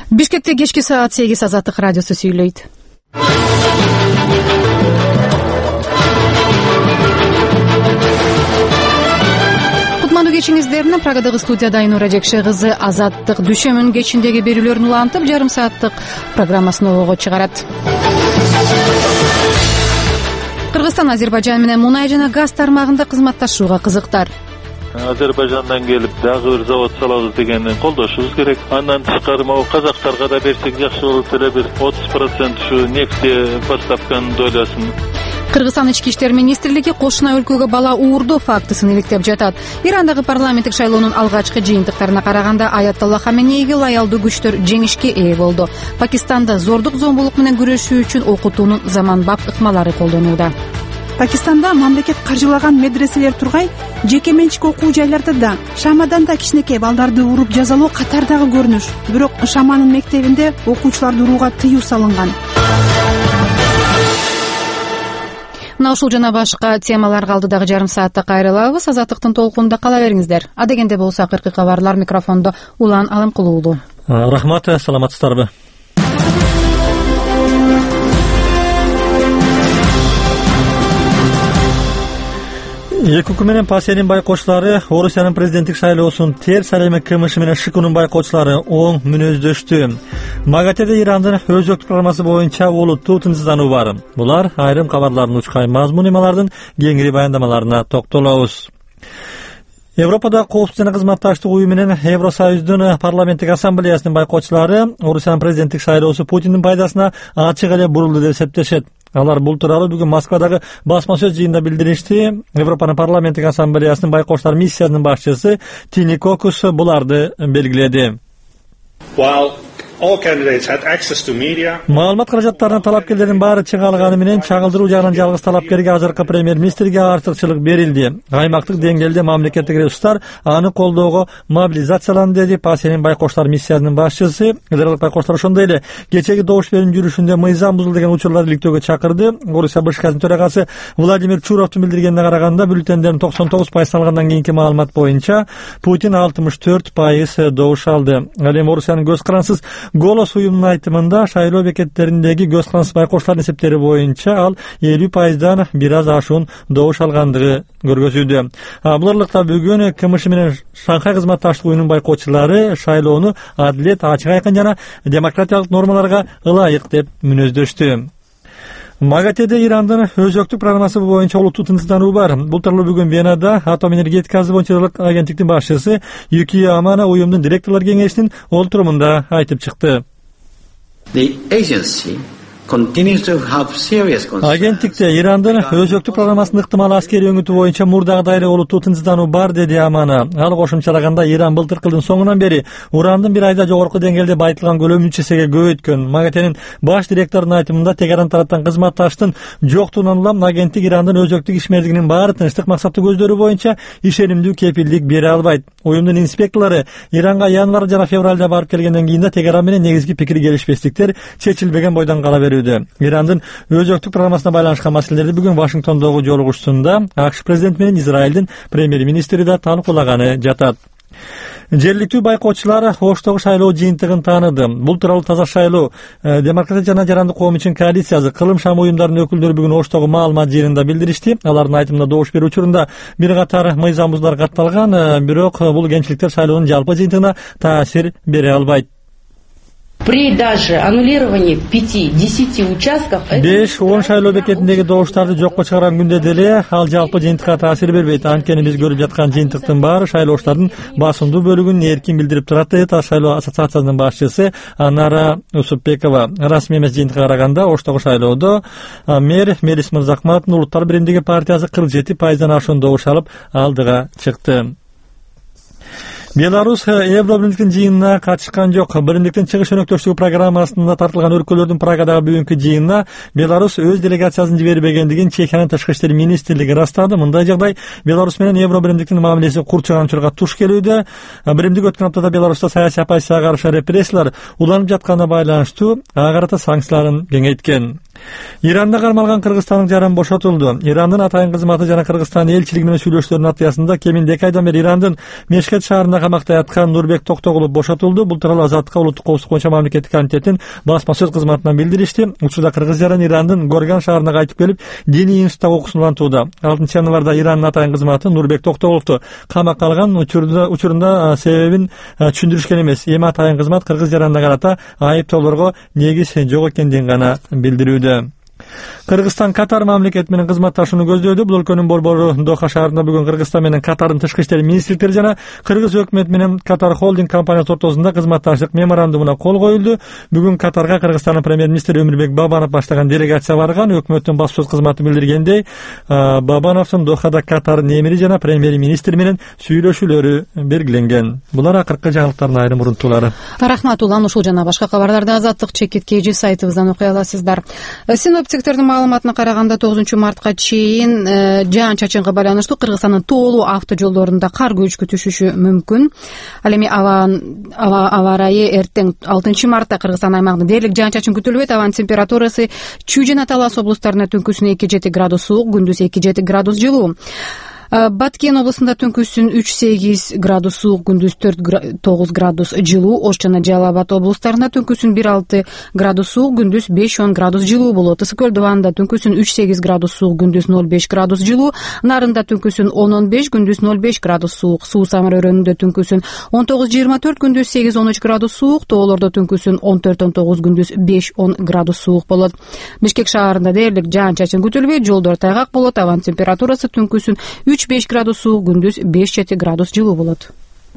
Бишкекте кечки саат 8 Азаттык радиосу сүйлөйт. Кутмандуу кечиңиздерин Прагадагы студияда Айнура Жекше кызы Азаттык дүшөмүн кечиндеги берүүлөрүн улантып, жарым сааттык программасын ого чыгарат. Кыргызстан Азербайжан менен мунай жана газ тармагында кызматташууга кызыктар. Азербайжандан келип дагы бир завод салабыз дегенди колдошубуз керек. Андан тышкары могу казактарга да берсек жакшы болот эле, бир 30% ушу нефти поставканын долясын. Кыргызстан ички иштер министрлиги кошуна өлкөгө бала уурдоо фактысын иликтеп жатат. Ирандагы парламенттик шайлоонун алгачкы жыйынтыктарына караганда Аятолла Хаменейге лаялдуу күчтөр жеңишке ээ болду. Пакистанда зордук зомбулук менен күрөшүү үчүн окутуунун заманбап ыкмалары колдонууда. Пакистанда мамлекет каржылаган медреселер тургай, жеке менчик окуу жайларда да шамаданда кичинекей балдарды уруп жазалоо катардагы көрүнүш. Бирок Шаманын мектебинде окуучуларды урууга тыюу салынган. Мына ушул жана башка темаларга алдыдагы жарым саатта кайрылабыз. Азаттыктын толкунунда кала бериңиздер. Адегенде болсо акыркы кабарлар микрофондо Улан Алымкулуу. Рахмат, саламатсыздарбы? ЭКУК менен Пасенин байкоочулары Орусиянын президенттик шайлоосун терс алеме КМШ менен ШКУнун байкоочулары оң мүнөздөштү. МАГАТЭде Ирандын өзөктүк программасы боюнча олуттуу тынчсыздануу бар. Булар айрым кабарлардын учкай мазмун эмалардын кеңири баяндамаларына токтолобуз. Европада коопсуздук жана кызматташтык уюму менен Евросоюздун парламенттик ассамблеясынын байкоочулары Орусиянын президенттик шайлоосу Путиндин пайдасына ачык эле бурулду деп эсептешет. Алар бул тууралуу бүгүн Москвадагы басма сөз жыйынында билдиришти. Европанын парламенттик ассамблеясынын байкоочулар миссиясынын башчысы Тини Кокус буларды белгиледи. Маалымат каражаттарына талапкерлердин баары чыга алганы менен чагылдыруу жагынан жалгыз талапкерге азыркы премьер-министрге артыкчылык берилди. Аймактык деңгээлде мамлекеттик ресурстар аны колдоого мобилизацияланды, деди Пасенин байкоочулар миссиясынын башчысы. Федералдык байкоочулар ошондой эле кечеги добуш берүүнүн жүрүшүндө мыйзам бузулду деген учурларды иликтөөгө чакырды. Орусия БШКнын төрагасы Владимир Чуровдун билдиргенине караганда, бюллетендердин 99% алгандан кийинки маалымат боюнча Путин 64% добуш алды. Ал эми Орусиянын көз карансыз Голос уюмунун айтымында шайлоо бекеттериндеги көз карансыз байкоочулардын эсептери боюнча ал 50%дан бир аз ашуун добуш алгандыгы көргөзүүдө. Бул аралыкта бүгүн КМШ менен Шанхай кызматташтык уюмунун байкоочулары шайлоону адилет, ачык айкын жана демократиялык нормаларга ылайык деп мүнөздөштү. МАГАТЭде Ирандын өзөктүк программасы боюнча олуттуу тынчсыздануу бар. Бул тууралуу бүгүн Венада атом энергетикасы боюнча агенттиктин башчысы Юкия Амана уюмдун директорлор кеңешинин олтурумунда айтып чыкты. Агенттикте Ирандын өзөктүк программасынын ыктымал аскерий өңүтүү боюнча мурдагыдай эле олуттуу тынчсыздануу бар, деди Амана. Ал кошумчалаганда Иран былтыркы жылдын соңунан бери урандын бир айда жогорку деңгээлде байытылган көлөмүн 3 эсеге көбөйткөн. МАГАТЭнин баш директорунун айтымында Тегеран тараптан кызматташтын жоктугунан улам агенттик Ирандын өзөктүк ишмердигинин баары тынчтык максаттуу көздөрү боюнча ишенимдүү кепилдик бере албайт. Уюмдун инспекторлору Иранга январь жана февралда барып келгенден кийин да Тегеран менен негизги пикир келишпестиктер чечилбеген бойдон кала берүүдө. Ирандын өзөктүк программасына байланышкан маселелерди бүгүн Вашингтондогу жолугушуусунда АКШ президенти менен Израилдин премьер-министри да талкуулаганы жатат. Жергиликтүү байкоочулар Оштогу шайлоо жыйынтыгын тааныды. Бул тууралуу Таза шайлоо демократия жана жарандык коом үчүн коалициясы кылым шам уюмдарынын өкүлдөрү бүгүн Оштогу маалымат жыйынында билдиришти. Алардын айтымында добуш берүү учурунда бир катар мыйзам бузуулар катталган, бирок бул кемчиликтер шайлоонун жалпы жыйынтыгына таасир бере албайт. При даже аннулировании 5-10 участков 5-10 шайлоо бекетиндеги добуштарды жокко чыгарган күндө деле ал жалпы жыйынтыкка таасир бербейт. Анткени биз көрүп жаткан жыйынтыктын баары шайлоочулардын басымдуу бөлүгүн эркин билдирип турат, деди Таш шайлоо ассоциациясынын башчысы Анара Усупбекова. Расмий эмес жыйынтыкка караганда Оштогу шайлоодо мэр Мелис Мырзахматовдун Улуттар биримдиги партиясы 47%дан ашуун добуш алып алдыга чыкты. Беларус Евробиримдиктин жыйынына катышкан жок. Биримдиктин чыгыш өнөктөштүгү программасында тартылган өлкөлөрдүн Прагадагы бүгүнкү жыйынына Беларус өз делегациясын жибербегендигин Чехиянын тышкы иштер министрлиги ырастады. Мындай жагдай Беларус менен Евробиримдиктин мамилеси курчаган учурга туш келүүдө. Биримдик өткөн аптада Беларуста саясий оппозицияга каршы репрессиялар уланып жатканына байланыштуу ага карата санкцияларын кеңейткен. Иранда кармалган кыргызстандын жараны бошотулду. Ирандын атайын кызматы жана Кыргызстан элчилиги менен сүйлөшүүлөрдүн натыйжасында кеминде 2 айдан бери Ирандын Мешхет шаарында камакта яткан Нурбек Токтогулов бошотулду. Бул тууралуу Азаттыкка улуттук коопсуздук боюнча мамлекеттик комитеттин басма сөз кызматынан билдиришти. Учурда кыргыз жараны Ирандын Горган шаарына кайтып келип, диний институтта окуусун улантууда. 6 январда Ирандын атайын кызматы Нурбек Токтогуловду камакка алган. Учурунда себебин түшүндүрүшкөн эмес. Эми атайын кызмат кыргыз жаранына карата айыптоолорго негиз жок экендигин гана билдирүүдө. Кыргызстан Катар мамлекети менен кызматташууну көздөөдө. Бул өлкөнүн борбору Доха шаарында бүгүн Кыргызстан менен Катардын тышкы иштер министрликтери жана кыргыз өкмөтү менен Катар холдинг компаниясы ортосунда кызматташтык меморандумуна кол коюлду. Бүгүн Катарга Кыргызстандын премьер-министри Өмүрбек Бабанов баштаган делегация барган. Өкмөттүн баспасөз кызматы билдиргендей, Бабановдун Дохада Катардын эмири жана премьер-министри менен сүйлөшүүлөрү белгиленген. Булар акыркы жаңылыктардын айрым урунтуулары. Рахмат улан. Ушул жана башка кабарларды Азаттык чекиткейжи сайтыбыздан окуй аласыздар. Синоптиктердин маалыматына караганда 9 мартка чейин жаан-чачынга байланыштуу Кыргызстандын тоолуу автожолдорунда кар көчкү түшүшү мүмкүн. Ал эми аба ырайы эртең 6 мартта Кыргызстан аймагында дээрлик жаан-чачын күтүлбөйт. Абанын температурасы Чүй жана Талас облустарында түнкүсүн 2-7 градус суук, күндүз 2-7 градус жылуу. Баткен облусунда түнкүсүн 3-8 градус суук, күндүз 4-9 градус жылуу. Ош жана Жалал Абад облустарында түнкүсүн 1-6 градус суук, күндүз 5-10 градус жылуу болот. Ысык көл дубанында түнкүсүн 3-8 градус суук, күндүз 0-5 градус жылуу. Нарында түнкүсүн 10-15, күндүз 0-5 градус суук. Суу Самыр өрөөнүндө түнкүсүн 19-24, күндүз 8-13 градус суук. Тоолордо түнкүсүн 14-19, күндүз 5-10 градус суук болот. Бишкек шаарында дээрлик жаан-чачын күтүлбөйт, жолдор тайгак болот. Абанын температурасы түнкүсүн 3-5 градус суук, күндүз 5-7 градус жылуу болот.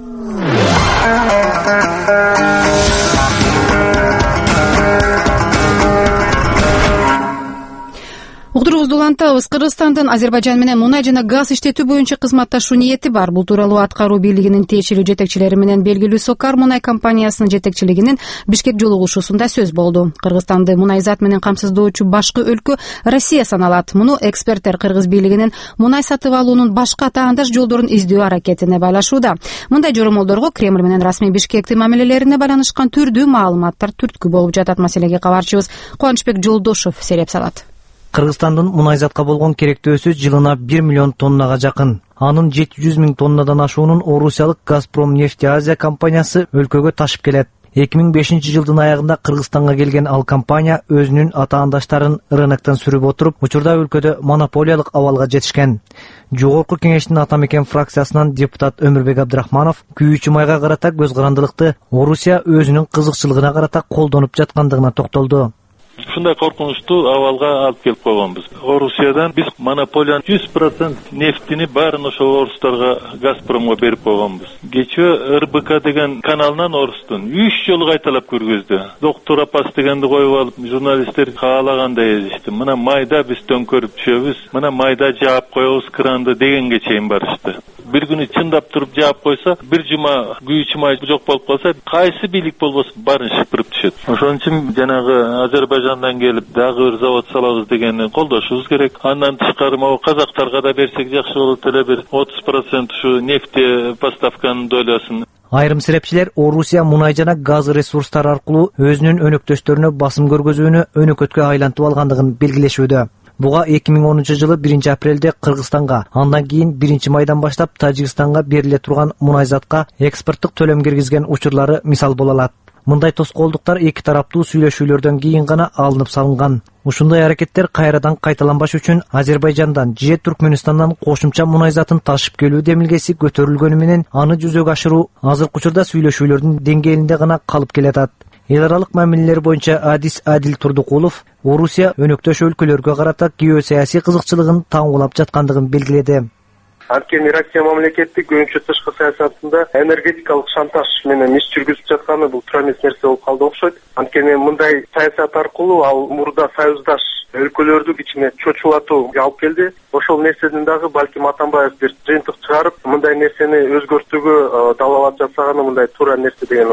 Уктуруубузду улантабыз. Кыргызстандын Азербайжан менен мунай жана газ иштетүү боюнча кызматташуу ниети бар. Бул тууралуу аткаруу бийлигинин тиешелүү жетекчилери менен белгилүү Сокар мунай компаниясынын жетекчилигинин Бишкек жолугушуусунда сөз болду. Кыргызстанды мунай зат менен камсыздоочу башкы өлкө Россия саналат. Муну эксперттер кыргыз бийлигинин мунай сатып алуунун башка таандаш жолдорун издөө аракетине байлашууда. Мындай жоромолдорго Кремль менен расмий Бишкектин мамилелерине байланышкан түрдүү маалыматтар түрткү болуп жатат. Маселеге кабарчыбыз Кубанычбек Жолдошов сереп салат. Кыргызстандын мунай затка болгон керектөөсү жылына 1 миллион тоннага жакын. Анын 700 миң тоннадан ашуунун орусиялык Газпром Нефть Азия компаниясы өлкөгө ташып келет. 2005 жылдын аягында Кыргызстанга келген ал компания өзүнүн атаандаштарын рыноктон сүрүп отуруп, учурда өлкөдө монополиялык абалга жетишкен. Жогорку кеңештин ата мекен фракциясынан депутат Өмүрбек Абдрахманов күйүүчү майга карата көз карандылыкты Орусия өзүнүн кызыкчылыгына карата колдонуп жаткандыгына токтолду. Ушундай коркунучтуу абалга алып келип койгонбуз. Орусиядан биз монополиянын 100% нефтини баарын ошол орустарга, Газпромго берип койгонбуз. Кечээ РБК деген каналынан орустун 3 жолу кайталап көргөздү. Доктор Апас дегенди коюп алып, журналисттер каалагандай эзишти. Мына майда биз төңкөрүп түшөбүз, мына майда жаап коебуз кранды дегенге чейин барышты. Bir günü чындап туруп жаап койсо, бир жума күйүүчү май жок болуп калса, кайсы бийлик болбосун баарын шыпырып түшөт. Ошон үчүн жанагы Азербайжандан келип дагы бир завод салабыз дегенди колдошубуз керек. Андан тышкары могу казактарга да берсек жакшы болот эле, бир 30% ушу нефти поставканын долясын. Айрым серепчилер Орусия мунай жана газ ресурстары аркылуу өзүнүн өнөктөштөрүнө басым көргөзүүнү өнөкөткө айлантып алгандыгын белгилешүүдө. Буга 2010 жылы 1 апрелде Кыргызстанга, андан кийин 1 майдан баштап Тажикстанга бериле турган мунай затка экспорттук төлөм киргизген учурлары мисал боло алат. Мындай тоскоолдуктар эки тараптуу сүйлөшүүлөрдөн кийин гана алынып салынган. Ушундай аракеттер кайрадан кайталанбаш үчүн Азербайжандан же Түркмөнстандан кошумча мунай затын ташып келүү демилгеси көтөрүлгөнү менен аны жүзөгө ашыруу азыркы учурда сүйлөшүүлөрдүн деңгээлинде гана калып келатат. Эл аралык мамилелер боюнча Адис Адил Турдукулов Орусия өнөктөш өлкөлөргө карата геосаясий кызыкчылыгын таңгулап жаткандыгын белгиледи. Анткени Россия мамлекети көбүнчө тышкы саясатында энергетикалык шантаж менен иш жүргүзүп жатканы бул туура эмес нерсе болуп калды окшойт. Анткени мындай саясат аркылуу ал мурда союздаш өлкөлөрдү кичине чочулатууга алып келди. Ошол нерседен дагы балким Атамбаев бир жыйынтык чыгарып, мындай нерсени өзгөртүүгө далалап жатсаганы мындай туура нерсе деген ойдомун.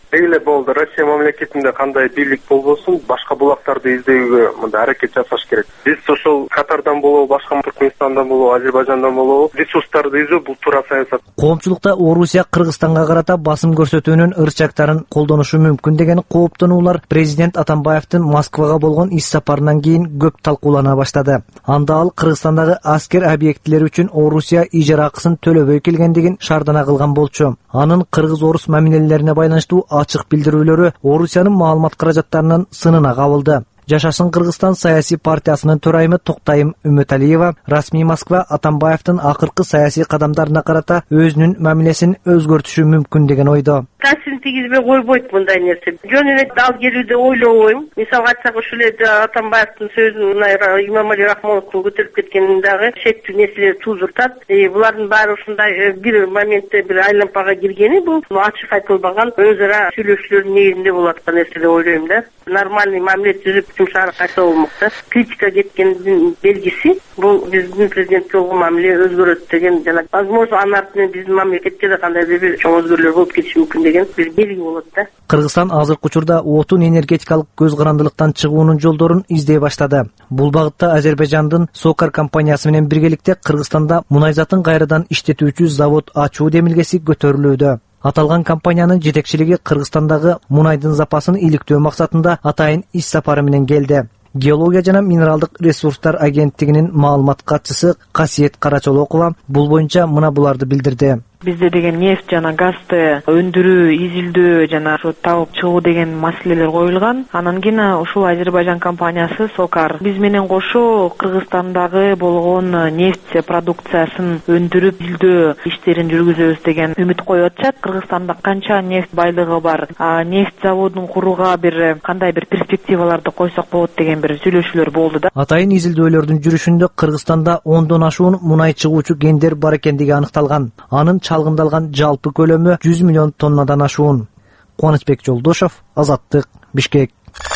эле болду. Россия мамлекетинде кандай бийлик болбосун башка булактарды издөөгө мындай аракет жасаш керек. Биз ошол Катардан болобу, башка Түркмөнстандан болобу, Азербайжандан болобу ресурстарды издөө бул туура саясат. Коомчулукта Орусия Кыргызстанга карата басым көрсөтүүнүн ырчактарын колдонушу мүмкүн деген кооптонуулар президент Атамбаевдин Москвага болгон иш сапарынан кийин көп талкуулана баштады. Анда ал Кыргызстандагы аскер объектилери үчүн Орусия ижара акысын төлөбөй келгендигин шаардана кылган болчу. Анын кыргыз-орус мамилелерине байланыштуу ачык билдирүүлөрү Орусиянын маалымат каражаттарынын сынына кабылды. Жашасын Кыргызстан саясий партиясынын төрайымы Токтайым Үмөталиева расмий Москва Атамбаевдин акыркы саясий кадамдарына карата өзүнүн мамилесин өзгөртүшү мүмкүн деген ойдо. Таасирин тийгизбей койбойт мындай нерсе. Жөн эле дал келүүдө ойлобойм. Мисалга айтсак ушул эле Атамбаевдин сөзүн Имамали Рахмоновдун көтөрүп кеткенин дагы шектүү нерселер туудуртат. Булардын баары ушундай бир моментте бир айлампага киргени бул ачык айтылбаган өз ара сүйлөшүүлөрдүн негизинде болот аткан нерсе деп ойлойм да. Нормальный мамиле түзүп жумшаары кайса болмокта. Критика кеткендин белгиси бул биздин президентке болгон мамиле өзгөрөт деген жана возможно анын артынан биздин мамлекетке да кандайдыр бир чоң өзгөрүүлөр болуп кетиши мүмкүн деген бир белги болот да. Кыргызстан азыркы учурда отун энергетикалык көз карандылыктан чыгуунун жолдорун издей баштады. Бул багытта Азербайжандын Сокар компаниясы менен биргеликте Кыргызстанда мунай затын кайрадан иштетүүчү завод ачуу демилгеси көтөрүлүүдө. Аталган компаниянын жетекчилиги Кыргызстандагы мунайдын запасын иликтөө максатында атайын иш сапары менен келди. Геология жана минералдык ресурстар агенттигинин маалымат катчысы Касиет Карачолокова бул боюнча мына буларды билдирди. Бизде деген нефть жана газды өндүрүү, изилдөө жана ошо табып чыгуу деген маселелер коюлган. Анан кийин ушул Азербайжан компаниясы Сокар биз менен кошо Кыргызстандагы болгон нефть продукциясын өндүрүп, изилдөө иштерин жүргүзөбүз деген үмүт коюп атышат. Кыргызстанда канча нефть байлыгы бар, нефть заводун курууга бир кандай бир перспективаларды койсок болот деген бир сүйлөшүүлөр болду да. Атайын изилдөөлөрдүн жүрүшүндө Кыргызстанда 10дон ашуун мунай чыгуучу кендер бар экендиги аныкталган. Анын чалгындалган жалпы көлөмү 100 миллион тоннадан ашуун. Кубанычбек Жолдошов, Азаттык, Бишкек.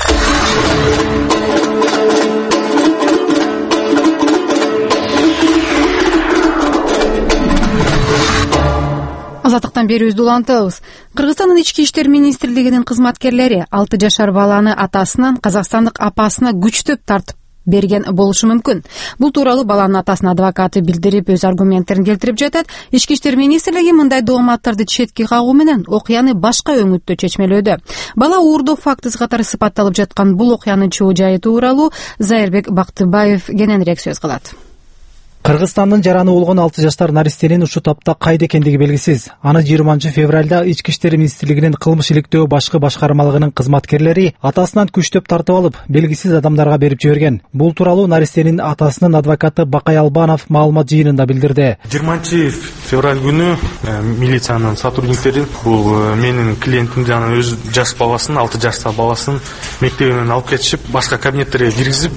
Азаттыктан берүүбүздү улантабыз. Кыргызстандын ички иштер министрлигинин кызматкерлери 6 жашар баланы атасынан казакстандык апасына күчтөп тартып берген болушу мүмкүн. Бул тууралуу баланын атасынын адвокаты билдирип, өз аргументтерин келтирип жатат. Ички иштер министрлиги мындай дооматтарды четке кагуу менен окуяны башка өңүттө чечмелөөдө. Бала уурдоо фактысы катары сыпатталып жаткан бул окуянын чоо жайы тууралуу Зайырбек Бактыбаев кененирээк сөз кылат. Кыргызстандын жараны болгон 6 жаштар наристенин ушу тапта кайда экендиги белгисиз. Аны 20-февралда Ички иштер министрлигинин кылмыш иликтөө башкы башкармалыгынын кызматкерлери атасынан күчтөп тартып алып, белгисиз адамдарга берип жиберген. Бул тууралуу наристенин атасынын адвокаты Бакай Албанов маалымат жыйынында билдирди. 20-февраль күнү милициянын сотрудниктери бул менин клиентим жана өз жаш баласын, 6 жаштагы баласын мектебинен алып кетишип, башка кабинеттерге киргизип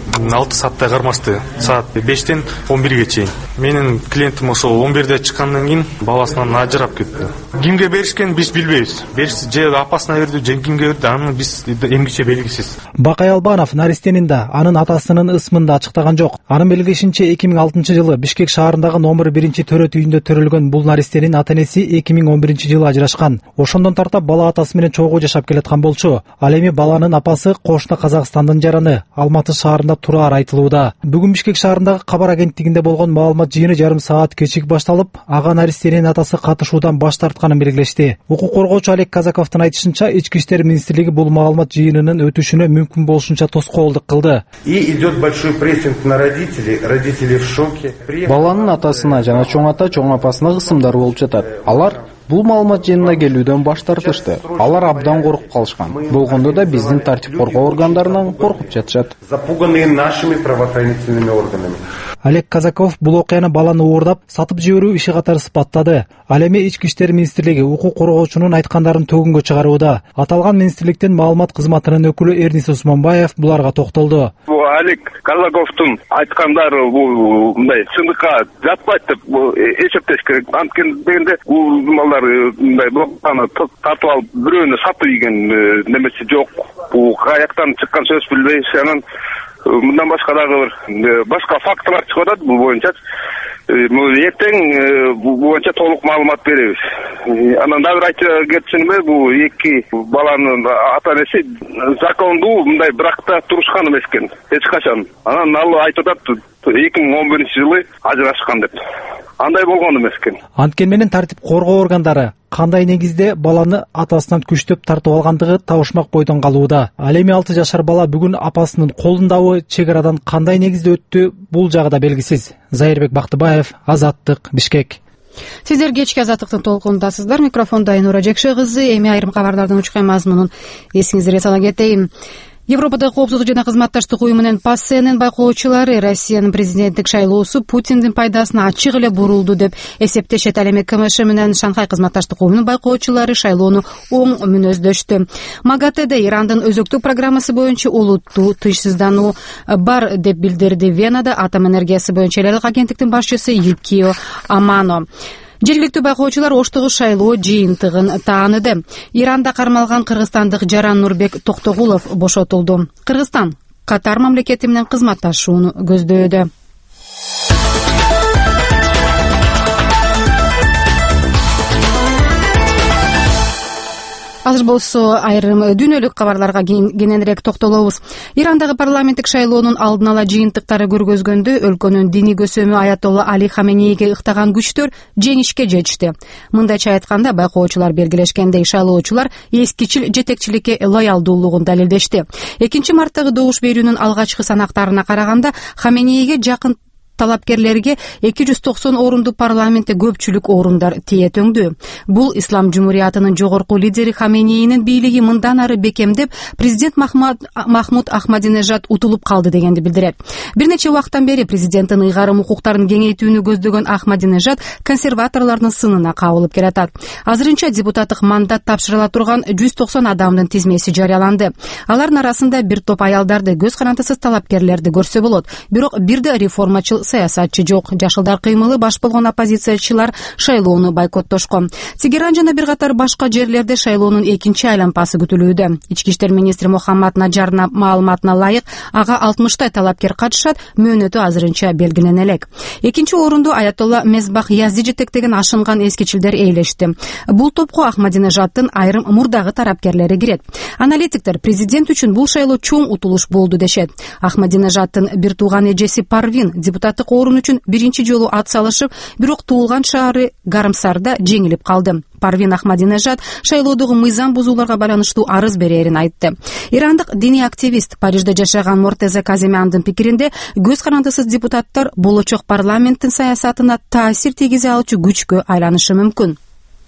6 сааттай кармашты. Саат 5-тен 11-ге чейин. Менин клиентим ошол 11-де чыккандан кийин баласынан ажырап кетти. Кимге беришкен биз билбейбиз. Же апасына берди, же кимге берди, аны биз эмгиче белгисиз. Бакай Албанов наристенин да анын атасынын ысмын да ачыктаган жок. Анын белгишинче 2006-жылы Бишкек шаарындагы номер 1-төрөт үйүндө төрөлгөн бул наристенин ата-энеси 2011-жылы ажырашкан. Ошондон тартап бала атасы менен чогуу жашап келаткан болчу. Ал эми баланын апасы кошуна Казакстандын жараны Алматы шаарында тураар айтылууда. Бүгүн Бишкек шаарындагы кабар агенттигинде болгон маалымат жыйыны жарым саат кечик башталып, ага наристенин атасы катышуудан баш тартканын белгилешти. Укук коргоочу Олег Казаковдун айтышынча, Ички иштер министрлиги бул маалымат жыйынынын өтүшүнө мүмкүн болушунча тоскоолдук кылды. И идет большой прессинг на родителей, родители в шоке. Баланын атасына жана чоң ата, чоң апасына кысымдар болуп жатат. Алар бул маалымат жыйынына келүүдөн баш тартышты. Алар абдан коркуп калышкан. Болгондо да биздин тартип коргоо органдарынан коркуп жатышат. Запуганные нашими правоохранительными органами. Олег Казаков бул окуяны баланы уурдап сатып жиберүү иши катары сыпаттады. Ал эми Ички иштер министрлиги укук коргоочунун айткандарын төгүнгө чыгарууда. Аталган министрликтин маалымат кызматынын өкүлү Эрнис Усманбаев буларга токтолду. Олег Казаковдун айткандары бул мындай сындыкка жатпайт деп эсептеш керек. Анткени дегенде бул малдар мындай блоктаны тартып алып бирөөнө сатып ийген немеси жок. Бул каяктан чыккан сөз билбейбиз. Анан мындан башка дагы башка фактылар чыгып атат бул боюнча. Эртең бул боюнча толук маалымат беребиз. Анан дагы бир айта кетсеңме, бул эки баланын ата-энеси закондуу мындай бракта турушкан эмес экен эч качан. Анан ал айтып атат 2011-жылы ажырашкан деп. Андай болгон эмес экен. Анткени менен тартип коргоо органдары кандай негизде баланы атасынан күчтөп тартып алгандыгы табышмак бойдон калууда. Ал эми 6 жашар бала бүгүн апасынын колундабы, чек арадан кандай негизде өттү, бул жагы да белгисиз. Зайырбек Бактыбаев, Азаттык, Бишкек. Сиздер кечки Азаттыктын толкунундасыздар. Микрофондо Айнура Жекше кызы. Эми айрым кабарлардын учкан мазмунун эсиңизге сала кетейин. Европада коопсуздук жана кызматташтык уюмунун ПАССНын байкоочулары Россиянын президенттик шайлоосу Путиндин пайдасына ачык эле бурулду деп эсептешет. Ал эми КМШ менен Шанхай кызматташтык уюмунун байкоочулары шайлоону оң мүнөздөштү. МАГАТЭде Ирандын өзөктүк программасы боюнча олуттуу тынчсыздануу бар деп билдирди Венада атом энергиясы боюнча эл аралык агенттиктин башчысы Юкио Амано. Жергиликтүү байкоочулар оштогу шайлоо жыйынтыгын тааныды. Иранда кармалган кыргызстандык Жаран Нурбек Токтогулов бошотулду. Кыргызстан Катар мамлекети менен кызматташууну көздөдө. Азыр болсо айрым дүйнөлүк кабарларга кененирээк токтолобуз. Ирандагы парламенттик шайлоонун алдын ала жыйынтыктары көргөзгөндө өлкөнүн диний көсөмү Аятолла Али Хаменейге ыктаган күчтөр жеңишке жетишти. Мындайча айтканда, байкоочулар белгилешкендей шайлоочулар эскичил жетекчиликке лоялдуулугун далилдешти. 2-марттагы добуш берүүнүн алгачкы санактарына караганда Хаменейге жакын талапкерлерге 290 орунду парламентте көпчүлүк орундар тие төңдү. Бул Ислам жумуриятынын жогорку лидери Хаменейнин бийлиги мындан ары бекемдеп, президент Махмуд Ахмадинежад утулуп калды дегенди билдирет. Бир нече убакыттан бери президенттин ыйгарым укуктарын кеңейтүүнү көздөгөн Ахмадинежад консерваторлордун сынына кабылып келатат. Азырынча депутаттык мандат тапшырыла турган 190 адамдын тизмеси жарыяланды. Алардын арасында бир топ аялдарды, көз карандысыз талапкерлерди көрсө болот. Бирок бирде реформачыл саясатчы жок. Жашылдар кыймылы баш болгон оппозициячылар шайлоону бойкоттошкон. Тегеран жана бир катар башка жерлерде шайлоонун экинчи айланпасы күтүлүүдө. Ички иштер министри Мухаммад Наджарна маалыматына ылайык, ага 60 талапкер катышат, мөөнөтү азырынча белгилене элек. Экинчи орунду Аятолла Мезбах Язди жетектеген ашынган эскичилдер ээлешти. Бул топко Ахмадинежадтын айрым мурдагы тарапкерлери кирет. Аналитиктер президент үчүн бул шайлоо чоң утулуш болду дешет. Ахмадинежадтын бир тууган эжеси Парвин депутаттык орун үчүн биринчи жолу ат салышып, бирок туулган шаары Гарымсарда жеңилип калды. Парвин Ахмадинежад шайлоодогу мыйзам бузууларга байланыштуу арыз берерин айтты. Ирандык диний активист Парижде жашаган Мортеза Каземяндын пикиринде, көз карандысыз депутаттар болочок парламенттин саясатына таасир тийгизе алчу күчкө айланышы мүмкүн.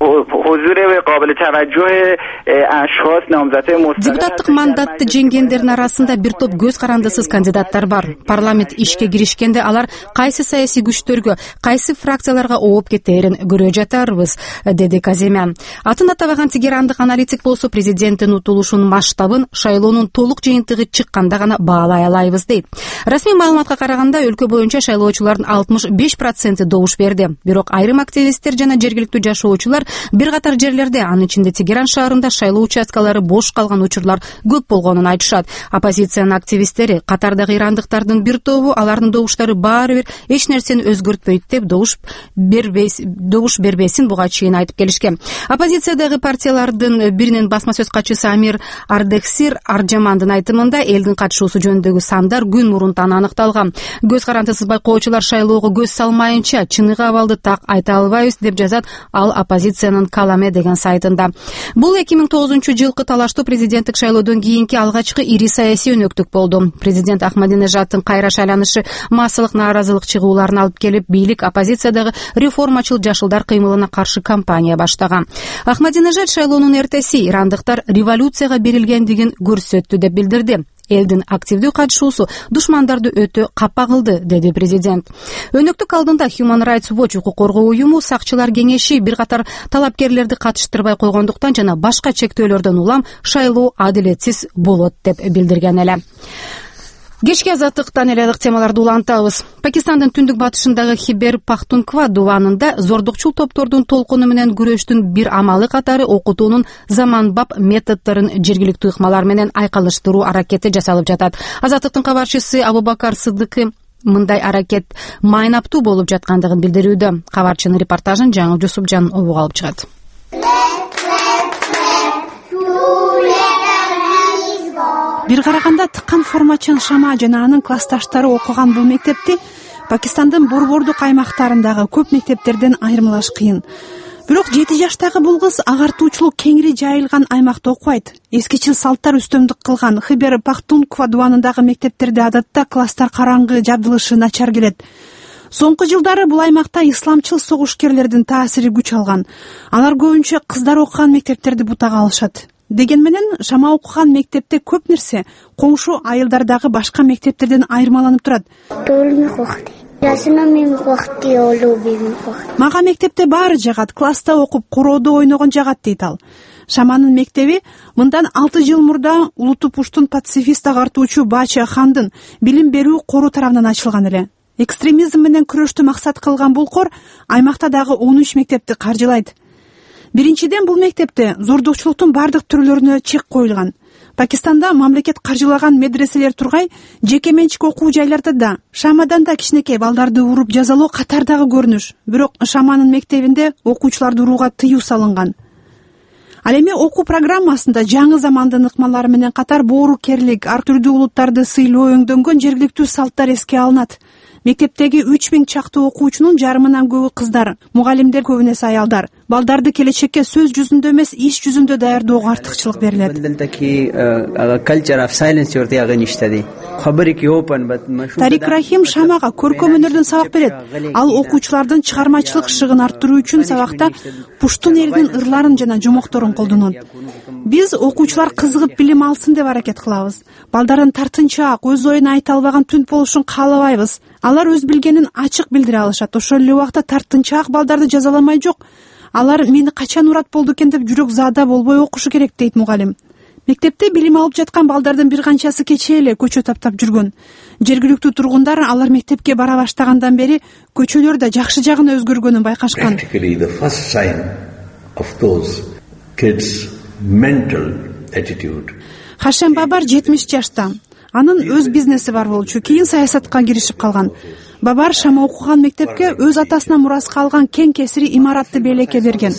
Депутаттык мандатты жеңгендердин арасында бир топ көз карандысыз кандидаттар бар. Парламент ишке киришкенде алар кайсы саясий күчтөргө, кайсы фракцияларга ооп кетерин көрө жатарбыз, деди Каземян. Атын атабаган тегерандык аналитик болсо президенттин утулушунун масштабын шайлоонун толук жыйынтыгы чыкканда гана баалай алайбыз дейт. Расмий маалыматка караганда өлкө боюнча шайлоочулардын 65% добуш берди. Бирок айрым активисттер жана жергиликтүү жашоочулар бир катар жерлерде, анын ичинде Тегеран шаарында шайлоо участкалары бош калган учурлар көп болгонун айтышат. Оппозициянын активисттери катардагы ирандыктардын бир тобу алардын добуштары баары бир эч нерсени өзгөртпөйт деп добуш бербесин буга чейин айтып келишкен. Оппозициядагы партиялардын биринин басма сөз катчысы Амир Ардексир Аржамандын айтымында элдин катышуусу жөнүндөгү сандар күн мурунтан аныкталган. Көз карандысыз байкоочулар шайлоого көз салмайынча чыныгы абалды так айта албайбыз деп жазат ал оппозициянын Каламе деген сайтында. Бул 2009-жылкы талаштуу президенттик шайлоодон кийинки алгачкы ири саясий өнөктүк болду. Президент Ахмадинежадтын кайра шайланышы массалык нааразылык чыгууларын алып келип, бийлик оппозициядагы реформачыл жашылдар кыймылына каршы кампания баштаган. Ахмадинежад шайлоонун эртеси ирандыктар революцияга берилгендигин көрсөттү деп билдирди. Элдин активдүү катышуусу душмандарды өтө капа кылды, деди президент. Өнөктүк алдында Human Rights Watch укук коргоо уюму сакчылар кеңеши бир катар талапкерлерди катыштырбай койгондуктан жана башка чектөөлөрдөн улам шайлоо адилетсиз болот деп билдирген эле. Кечки Азаттыктан эл айрык темаларды улантабыз. Пакистандын түндүк батышындагы Хибер Пахтунква дубанында зордукчул топтордун толкуну менен күрөштүн бир амалы катары окутуунун заманбап методдорун жергиликтүү ыкмалар менен айкалыштыруу аракети жасалып жатат. Азаттыктын кабарчысы Абубакар Сыдыкы мындай аракет майнаптуу болуп жаткандыгын билдирүүдө. Кабарчынын репортажын Жаңыл Жусупжан угуп алып чыгат. Бир караганда тыккан формачын Шама жана анын классташтары окуган бул мектепти Пакистандын борбордук аймактарындагы көп мектептерден айырмалаш кыйын. Бирок 7 жаштагы бул кыз агартуучулук кеңири жайылган аймакта окубайт. Эскичил салттар үстөмдүк кылган Хибер Пахтунква дуанындагы мектептерде адатта класстар караңгы, жабдылышы начар келет. Соңку жылдары бул аймакта исламчыл согушкерлердин таасири күч алган. Алар көбүнчө кыздар окуган мектептерди бутага алышат. Деген менен Шама окуган мектепте көп нерсе коңшу айылдардагы башка мектептерден айырмаланып турат. Мага мектепте баары жагат, класста окуп, короодо ойногон жагат дейт ал. Шаманын мектеби мындан 6 жыл мурда Улуту Пуштун пацифист агартуучу Бача Хандын билим берүү кору тарабынан ачылган эле. Экстремизм менен күрөштү максат кылган бул кор аймакта дагы 13 мектепти каржылайт. Биринчиден, бул мектепте зордукчулуктун бардык түрлөрүнө чек коюлган. Пакистанда мамлекет каржылаган медреселер тургай, жеке менчик окуу жайларда да, Шамадан да кичинекей балдарды уруп жазалоо катардагы көрүнүш. Бирок Шаманын мектебинде окуучуларды урууга тыюу салынган. Ал эми окуу программасында жаңы замандын ыкмалары менен катар боорукерлик, ар түрдүү улуттарды сыйлоо өңдөнгөн жергиликтүү салттар эске алынат. Мектептеги 3000 чакты окуучунун жарымынан көбү кыздар, мугалимдер көбүнесе аялдар. Балдарды келечекке сөз жүзүндө эмес, иш жүзүндө даярдоого артыкчылык берилет. Тарик Рахим Шамага көркөм өнөрдөн сабак берет. Ал окуучулардын чыгармачылык шыгын арттыруу үчүн сабакта пуштун элинин ырларын жана жомокторун колдонот. Биз окуучулар кызыгып билим алсын деп аракет кылабыз. Балдардын тартынчаак, өз оюн айта албаган түн болушун каалабайбыз. Алар өз билгенин ачык билдире алышат. Ошол эле убакта тартынчаак балдарды жазаламай жок. Алар мени качан урат болду экен деп жүрөк заада болбой окушу керек дейт мугалим. Мектепте билим алып жаткан балдардын бир канчасы кечээ эле көчө таптап жүргөн. Жергиликтүү тургундар алар мектепке бара баштагандан бери көчөлөр да жакшы жагына өзгөргөнүн байкашкан. Хашем Бабар 70 жашта. Анын өз бизнеси бар болчу, кийин саясатка киришип калган. Бабар Шама окуган мектепке өз атасынан мураска алган кең кесири имаратты белекке берген.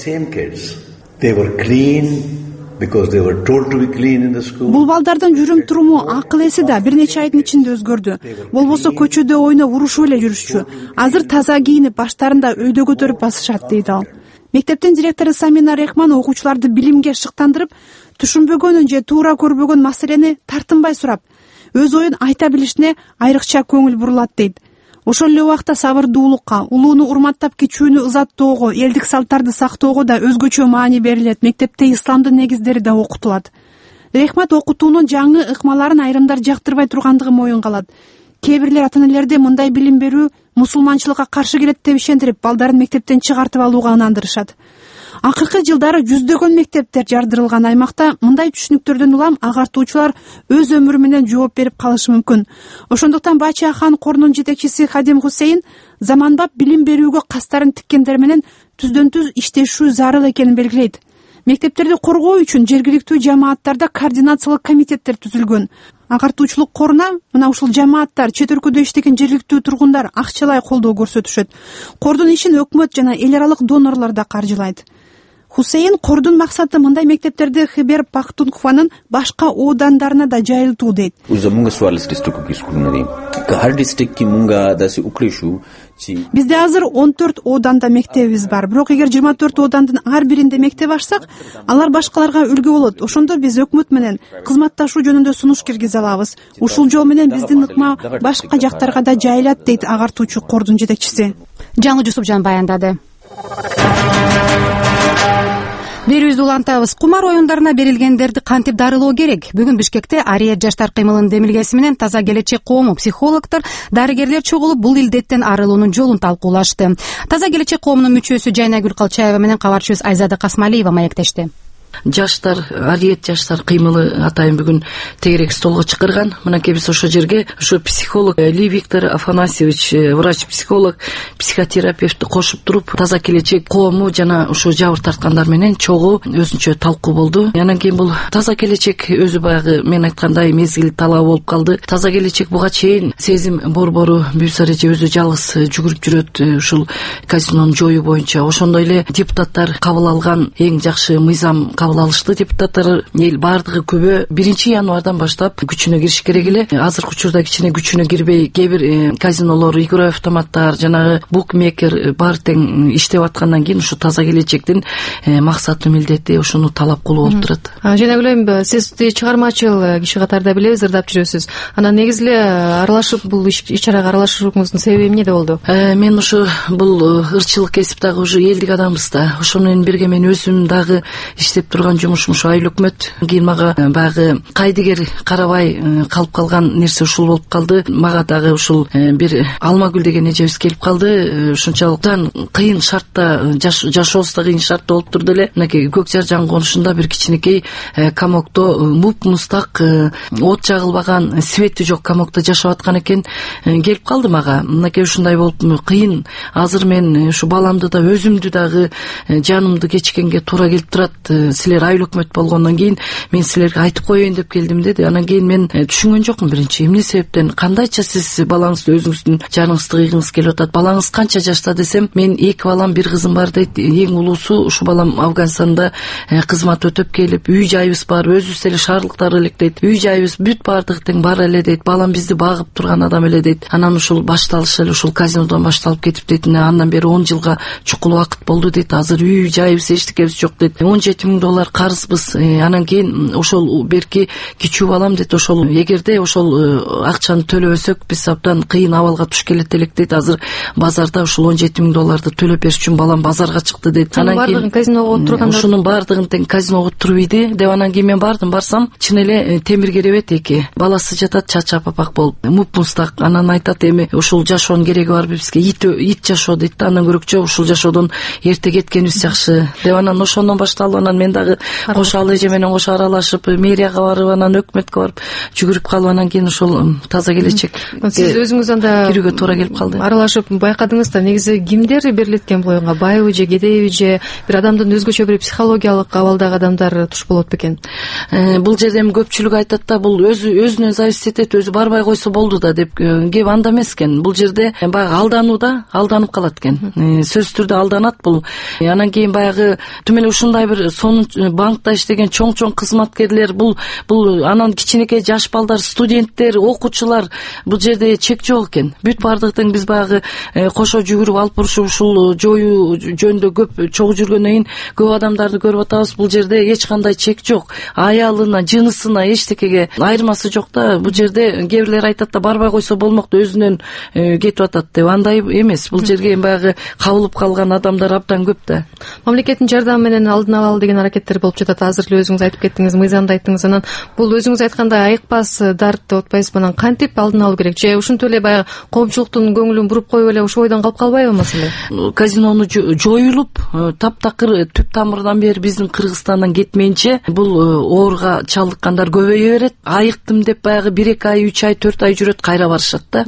Бул балдардын жүрүм туруму, акыл эси да бир нече айдын ичинде өзгөрдү. Болбосо көчөдө ойноп урушуп эле жүрүшчү. Азыр таза кийинип, баштарында өйдө көтөрүп басышат дейт ал. Мектептин директору Самина Рехман окуучуларды билимге шыктандырып, түшүнбөгөнүн же туура көрбөгөн маселени тартынбай сурап, өз оюн айта билишине айрыкча көңүл бурулат дейт. Ошол эле убакта сабырдуулукка, улууну урматтап кичүүнү ызаттоого, элдик салттарды сактоого да өзгөчө маани берилет. Мектепте исламдын негиздери да окутулат. Рехмат окутуунун жаңы ыкмаларын айрымдар жактырбай тургандыгын моюнга алат. Кээ бирлер ата-энелерди мындай билим берүү мусулманчылыкка каршы келет деп ишендирип, балдарын мектептен чыгартып алууга ынандырышат. Акыркы жылдары жүздөгөн мектептер жардырылган аймакта мындай түшүнүктөрдөн улам агартуучулар өз өмүрү менен жооп берип калышы мүмкүн. Ошондуктан Бача Хан корунун жетекчиси Хадим Хусейн заманбап билим берүүгө кастарын тиккендер менен түздөн-түз иштешүү зарыл экенин белгилейт. Мектептерди коргоо үчүн жергиликтүү жамааттарда координациялык комитеттер түзүлгөн. Агартуучулук коруна мына ушул жамааттар, чет өлкөдө иштеген жергиликтүү тургундар акчалай колдоо көрсөтүшөт. Кордун ишин өкмөт жана эл аралык донорлор да каржылайт. Хусейн кордун максаты мындай мектептерди Хибер Пахтункванын башка оодандарына да жайылтуу дейт. Бизде азыр 14 ооданда мектебибиз бар. Бирок эгер 24 оодандын ар биринде мектеп ачсак, алар башкаларга үлгү болот. Ошондо биз өкмөт менен кызматташуу жөнүндө сунуш киргизе алабыз. Ушул жол менен биздин ыкма башка жактарга да жайылат дейт агартуучу кордун жетекчиси. Жаңыл Жусупжан баяндады. Берүүбүздү улантабыз. Кумар оюндарына берилгендерди кантип дарылоо керек? Бүгүн Бишкекте Ария жаштар кыймылынын демилгеси менен Таза келечек коому, психологдор, дарыгерлер чогулуп бул илдеттен арылуунун жолун талкуулашты. Таза келечек коомунун мүчөсү Жайнагүл Калчаева менен кабарчыбыз Айзада Касмалиева маектешти. Жаштар, арыет жаштар кыймылы атайын бүгүн тегерек столго чакырган. Мынакей биз ошол жерге ушу психолог Ли Виктор Афанасьевич, врач-психолог, психотерапевтти кошуп туруп, таза келечек коому жана ушу жабыр тарткандар менен чогуу өзүнчө талкуу болду. Анан кийин бул таза келечек өзү баягы мен айткандай мезгил талабы болуп калды. Таза келечек буга чейин сезим борбору Бюйсар эже өзү жалгыз жүгүрүп жүрөт ушул казинону жоюу боюнча. Ошондой эле депутаттар кабыл алган эң жакшы мыйзам кабыл алышты. Депутаттар эл бардыгы көбө 1-январдан баштап күчүнө кириш керек эле. Азыркы учурда кичине күчүнө кирбей, кээ бир казинолор, игра автоматтар, жанагы букмекер бар тең иштеп аткандан кийин ушу таза келечектин максаты, милдети ошону талап кылуу болуп турат. Жана ойлойм, сиз чыгармачыл киши катарында билебиз, ырдап жүрөсүз. Анан негизи эле аралашып бул иш-чарага аралашууңуздун себеби эмнеде болду? Мен ушу бул ырчылык кесип дагы уже элдик адамбыз да. Ошону менен бирге мен өзүм дагы иштеп турган жумушум ушу айыл өкмөт. Кийин мага баягы кайдыгер карабай калып калган нерсе ушул болуп калды. Мага дагы ушул бир Алмагүл деген эжебиз келип калды. Ушунчалыктан кыйын шартта жашообуз да кыйын шартта болуп турду эле. Мынакей Көкжар жаңы конушунда бир кичинекей камокто муп-мустак от жагылбаган, свети жок камокто жашап аткан экен. Келип калды мага. Мынакей ушундай болуп кыйын. Азыр мен ушу баламды да өзүмдү дагы жанымды кечкенге туура келип турат. Силер айыл өкмөт болгондон кийин мен силерге айтып коеюн деп келдим деди. Анан кийин мен түшүнгөн жокмун биринчи эмне себептен, кандайча сиз балаңызды өзүңүздүн жаныңызды кыйгыңыз келип атат. Балаңыз канча жашта десем, мен 2 балам, 1 кызым бар дейт. Эң улуусу ушу балам Афганистанда кызмат өтөп келип, үй жайыбыз бар, өзүбүз эле шаарлыктар элек дейт. Үй жайыбыз бүт бардыгы тең бар эле дейт. Балам бизди багып турган адам эле дейт. Анан ушул башталышы эле ушул казинодон башталып кетип дейт. Андан бери 10 жылга чукул убакыт болду дейт. Азыр үй жайыбыз эчтекебиз жок дейт. $17,000 карызбыз. Анан кийин ошол берки кичүү балам дейт. Ошол эгерде ошол акчаны төлөбөсөк биз абдан кыйын абалга туш келет элек дейт. Азыр базарда ушул $17,000 төлөп бериш үчүн балам базарга чыкты дейт. Анан кийин казиного отургандар ушунун бардыгын тең казиного отурбайды деп. Анан кийин мен барсам чын эле темир керебет эки баласы жатат, чачап апак болуп, муп-мустак. Анан айтат, эми ушул жашоонун кереги барбы бизге, ит жашоо дейт. Андан көрөкчө ушул жашоодон эрте кеткенибиз жакшы деп. Анан ошондон башталып, анан мен дагы кошо ал эже менен кошо аралашып, мэрияга барып, анан өкмөткө барып жүгүрүп калып, анан кийин ошол таза келечек сиз өзүңүз анда кирүүгө туура келип калды. Аралашып байкадыңыз да, негизи кимдер берилет экен бул оюнга? Байбы же кедейби же бир адамдын өзгөчө бир психологиялык абалдагы адамдар туш болот бекен? Бул жерде эми көпчүлүк айтат да, бул өзүнөн зависит этет, өзү барбай койсо болду да деп. Кеп анда эмес экен. Бул жерде баягы алданууда алданып калат экен. Сөзсүз түрдө алданат бул. Анан кийин баягы түм эле ушундай бир сонун банкта иштеген чоң кызматкерлер, бул анан кичинекей жаш балдар, студенттер, окуучулар, бул жерде чек жок экен. Бүт бардыгы тең биз баягы кошо жүгүрүп алып урушуп ушул жоюу жөнүндө көп чогуу жүргөндөн кийин көп адамдарды көрүп атабыз. Бул жерде эч кандай чек жок. Аялына, жынысына эчтекеге айырмасы жок да. Бул жерде кээ бирлер айтат да, барбай койсо болмок да, өзүнөн кетип атат деп. Андай эмес. Бул жерге баягы кабылып калган адамдар абдан көп да. Мамлекеттин жардамы менен алдын алалы деген аракеттер болуп жатат. Азыр эле өзүңүз айтып кеттиңиз, мыйзамды айттыңыз. Анан бул өзүңүз айткандай айыкпас дарт деп атпайсызбы? Анан кантип алдын алуу керек? Же ушинтип эле баягы коомчулуктун көңүлүн буруп коюп эле ошол ойдон калып калбайбы маселе? Казинону жоюлуп, таптакыр түп тамырдан бери биздин Кыргызстандан кетмейинче бул ооруга чалдыккандар көбөйө берет. Айыктым деп баягы 1-2 ай, 3 ай, 4 ай жүрөт, кайра барышат да.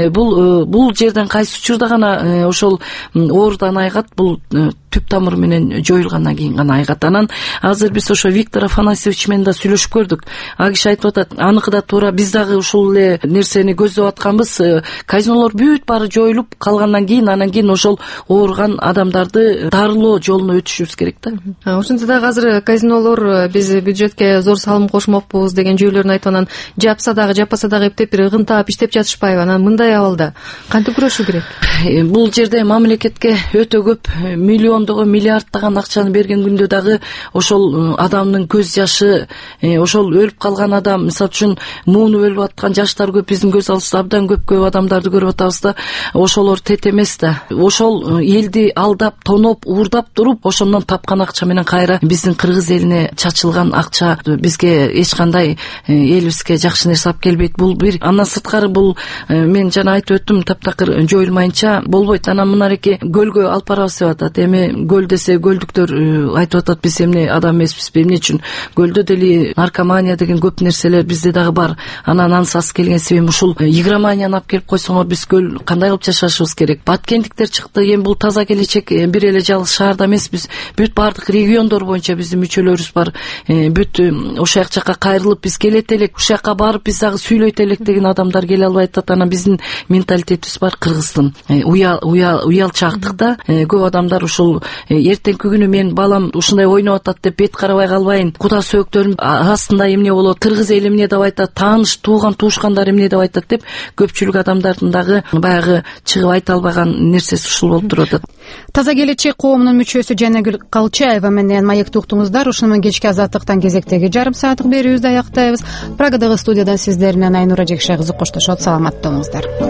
Бул жерден кайсы учурда гана ошол оорудан айыгат, бул түп тамыры менен жоюлгандан кийин гана айыгат. Анан азыр биз ошо Виктор Афанасьевич менен да сүйлөшүп көрдүк. Ал киши айтып атат, аныкы да туура, биз дагы ушул эле нерсени көздөп атканбыз. Казинолор бүт баары жоюлуп калгандан кийин, анан кийин ошол ооруган адамдарды дарылоо жолуна өтүшүбүз керек да. Ошентсе дагы азыр казинолор биз бюджетке зор салым кошмокпуз деген жүйөлөрүн айтып, анан жапса дагы жаппаса дагы эптеп бир ыгынтап иштеп жатышпайбы? Анан мындай абалда кантип күрөшүү керек? Бул жерде мамлекетке өтө көп миллиондогу, миллиарддаган акчаны берген күндө дагы ошол адамдын көз жашы, ошол өлүп калган адам, мисалы үчүн муунуп өлүп аткан жаштар көп, биздин көз алдыбызда абдан көп адамдарды көрүп атабыз да. Ошолор тет эмес да. Ошол элди алдап, тоноп, уурдап туруп, ошондон тапкан акча менен кайра биздин кыргыз элине чачылган акча бизге эч кандай элибизге жакшы нерсе алып келбейт. Бул бир, андан сырткары бул мен жана айтып өттүм, таптакыр жоюлмайынча болбойт. Анан мынарки көлгө алып барабыз деп атат. Эми көл десе көлдүктөр айтып атат, биз эмне адам эмеспизби, эмне үчүн көлдө дели наркомания деген көп нерселер бизде дагы бар. Анан ансыз келген себебим ушул игроманияны алып келип койсоңор, биз көл кандай кылып жашашыбыз керек. Баткендиктер чыкты, эми бул таза келечек бир эле жалгыз шаарда эмеспиз, бүт баардык региондор боюнча биздин мүчөлөрүбүз бар. Бүт ошол жака кайрылып биз келет элек, ушул жака барып биз дагы сүйлөйт элек деген адамдар келе албай атат. Анан биздин менталитетибиз бар кыргыздын, уялчаактыкта көп адамдар ушул эртеңки күнү менин балам ушундай ойноп атат деп бет карабай калбайын, куда сөөктөрүм астында эмне болот, кыргыз эли эмне деп айтат, тааныш тууган туушкандар эмне деп айтат деп көпчүлүк адамдардын дагы баягы чыгып айта албаган нерсеси ушул болуп туруп атат. Таза келечек коомунун мүчөсү Жанагүл Калчаева менен маекти уктуңуздар. Ушуну менен кечки азаттыктан кезектеги жарым сааттык берүүбүздү аяктайбыз. Прагадагы студиядан сиздер менен Айнура Жекшай кызы коштошот. Саламатта болуңуздар.